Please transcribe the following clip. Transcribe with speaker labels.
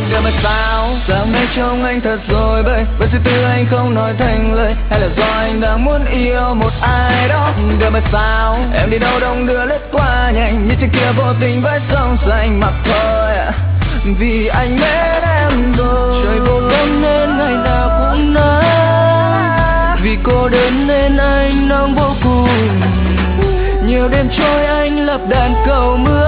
Speaker 1: Điều mà sao nay trông anh thật rồi bời, bởi suy tư anh không nói thành lời, hay là do anh đang muốn yêu một ai đó. Điều mà sao em đi đâu đông đưa lướt qua nhanh, như trên kia vô tình với sông xanh mặc thôi. Vì anh mến em rồi, trời vô tâm nên ngày nào cũng nắng, vì cô đơn nên anh nóng vô cùng. Nhiều đêm trôi anh lập đàn cầu mưa,